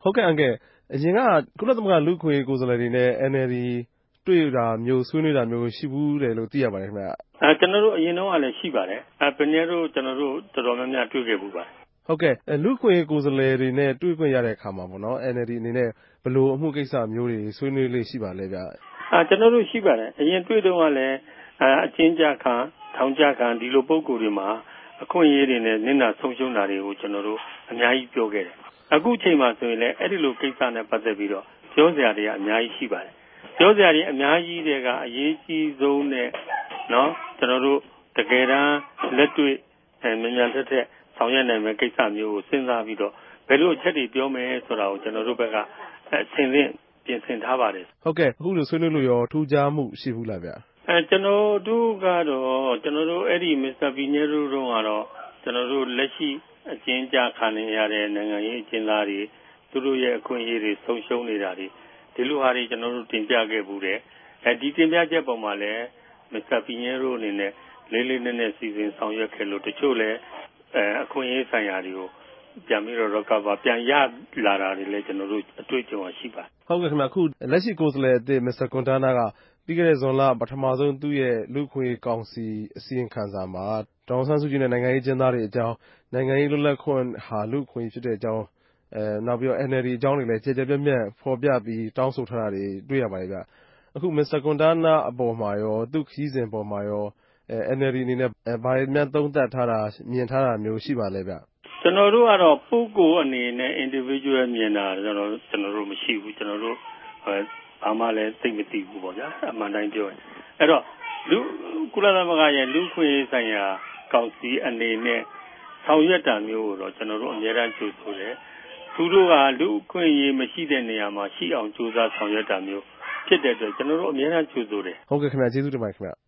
ဟုတ်ကဲ့အန်ကယ်အရင်ကကုလသမဂ္ဂလူ့အခွင့်အရေးကိုယ်စားလှယ်တွေနဲ့ NLD တွေ့တာမျိုးဆွေးနွေးတာမျိုးရှိဘူးတယ်လို့သိရပါတယ်ခင်ဗျ။ကျွန်တော်တို့အရင်တော့လည်းရှိပါတယ်။ဘယ်နည်းတို့ကျွန်တော်တို့တော်တော်များများတွေ့ခဲ့ဘူးပါတယ်။ဟုတ်ကဲ့လူ့အခွင့်အရေးကိုယ်စားလှယ်တွေနဲ့တွေ့ခွင့်ရတဲ့အခါမှာပေါ့နော် NLD အနေနဲ့ဘယ်လိုအမှုကိစ္စမျိုးတွေဆွေးနွေးလေးရှိပါလဲဗျကျွန်တော်တို့ရှိပါတယ်။အရင်တွေ့တော့ကလည်းအကျဉ်းချခံထောင်ချခံဒီလိုပုံကိုယ်တွေမှာအခွင့်အရေးတွေနဲ့နစ်နာဆုံးရှုံးတာတွေကိုကျွန်တော်တို့အများကြီးပြောခဲ့တယ်။အခုချိန်မှာဆိုရင်လည်းအဲ့ဒီလိုကိစ္စနဲ့ပတ်သက်ပြီးတော့ပြောစရာတွေကအများကြီးရှိပါတယ်။ပြောစရာတွေအများကြီးတွေကအရေးကြီးဆုံးနဲ့နော်ကျွန်တော်တို့တကယ်တမ်းလက်တွေ့မြန်ထက်ဆောင်ရွက်နိုင်မယ့်ကိစ္စမျိုးကိုစဉ်းစားပြီးတော့ဘယ်လိုအချက်တွေပြောမယ်ဆိုတာကိုကျွန်တော်တို့ဘက်ကအဆင်သင့်ပြင်ဆင်ထားပါတယ်။ဟုတ်ကဲ့အခုလိုဆွေးနွေးလို့ရောထူးခြားမှုရှိဘူးလားဗျကျွန်တော်တို့ကတော့ကျွန်တော်တို့အဲ့ဒီမစ္စတာပီညဲရိုးတို့ကတော့ကျွန်တော်တို့လက်ရှိအကျဉ်းချခံနေရတဲ့နိုင်ငံရေးအကျဉ်းသားတွေသူတို့ရဲ့အခွင့်အရေးတွေဆုံးရှုံးနေတာတွေဒီလိုဟာတွေကျွန်တော်တို့တင်ပြခဲ့ဘူးတယ်ဒီတင်ပြချက်ပုံမှာလည်းမစ္စတာပီညဲရိုးအနေနဲ့လေးလေးနက်နက်စီစဉ်ဆောင်ရွက်ခဲ့လို့တချို့လည်းအခွင့်အရေးဆိုင်ရာတွေကိုပြန်ပြီးတော့ recover ပြန်ရလာတာတွေလည်းကျွန်တော်တို့အတွေ့အကြုံရှိပါဟုတ်ကဲ့ခင်ဗျအခုလက်ရှိကိုယ်စားလှယ်အသစ်မစ္စတာကွန်တာနာကပြီးခဲ့တဲ့ဇွန်လပထမဆုံးသူ့ရဲ့လူ့အခွင့်အရေးကောင်စီအစီရင်ခံစာမှာဒေါ်အောင်ဆန်းစုကြည်နဲ့နိုင်ငံရေးအကျဉ်းသားတွေအကြောင်းနိုင်ငံရေးလွတ်လပ်ခွင့်ဟာလူ့အခွင့်အရေးဖြစ်တဲ့အကြောင်းနောက်ပြီးတော့ NLD အကြောင်းတွေလည်းကျယ်ကျယ်ပြန့်ပြန့်ဖော်ပြပြီးတောင်းဆိုထားတာတွေတွေ့ရပါတယ်ဗျအခုမစ္စတာကွန်တာနာအပေါ်မှာရောသူ့ခရီးစဉ်အပေါ်မှာရော NLD အနေနဲ့ဘာတွေများသုံးသပ်ထားတာမြင်ထားတာမျိုးရှိပါလဲဗျကျွန်တော်တို့ကတော့ပုဂ္ဂိုလ်အနေနဲ့ individual မြင်တာကျွန်တော်တို့မရှိဘူးကျွန်တော်တို့ဘာမှလည်းသိမသိဘူးပေါ့ဗျာအမှန်တိုင်းပြောရင်အဲ့တော့ကုလသမဂ္ဂရဲ့လူ့ခွင့်ရေးဆိုင်ရာကောင်စီအနေနဲ့ဆောင်ရွက်တာမျိုးကိုတော့ကျွန်တော်တို့အများအားကြိုဆိုတယ်သူတို့ကလူ့ခွင့်ရေးမရှိတဲ့နေရာမှာရှိအောင်ကြိုးစားဆောင်ရွက်တာမျိုးဖြစ်တဲ့အတွက်ကျွန်တော်တို့အများအားကြိုဆိုတယ်ဟုတ်ကဲ့ခင်ဗျကျေးဇူးတင်ပါတယ်ခင်ဗျ